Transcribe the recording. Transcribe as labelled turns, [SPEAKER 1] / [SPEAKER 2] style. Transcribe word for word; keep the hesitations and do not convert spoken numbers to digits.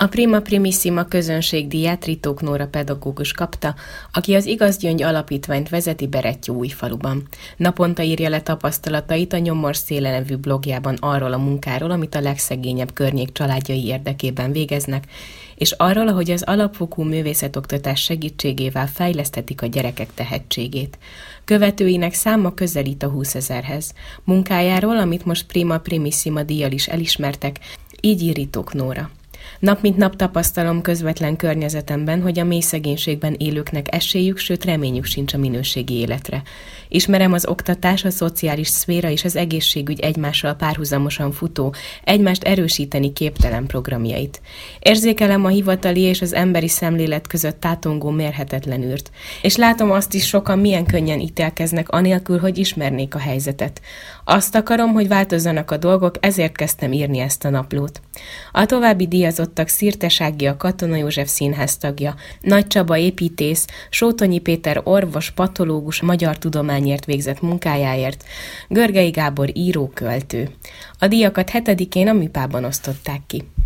[SPEAKER 1] A Prima Primissima közönségdíját Ritók Nóra pedagógus kapta, aki az Igaz Gyöngy alapítványt vezeti Berettyóújfaluban. Naponta írja le tapasztalatait a Nyomor széle nevű blogjában arról a munkáról, amit a legszegényebb környék családjai érdekében végeznek, és arról, ahogy az alapfokú művészetoktatás segítségével fejlesztetik a gyerekek tehetségét. Követőinek száma közelít a húszezerhez. Munkájáról, amit most Prima Primissima díjjal is elismertek, így ír Ritók Nóra. Nap mint nap tapasztalom közvetlen környezetemben, hogy a mély szegénységben élőknek esélyük, sőt reményük sincs a minőségi életre. Ismerem az oktatás, a szociális szféra és az egészségügy egymással párhuzamosan futó, egymást erősíteni képtelen programjait. Érzékelem a hivatali és az emberi szemlélet között tátongó mérhetetlen űrt, és látom azt is, sokan milyen könnyen ítélkeznek anélkül, hogy ismernék a helyzetet. Azt akarom, hogy változzanak a dolgok, ezért kezdtem írni ezt a naplót. A további díjazottak Szirtes Ági, a Katona József Színház tagja, Nagy Csaba építész, Sótonyi Péter orvos, patológus, magyar tudományért végzett munkájáért, Görgei Gábor író, költő. A díjakat hetedikén a Műpában osztották ki.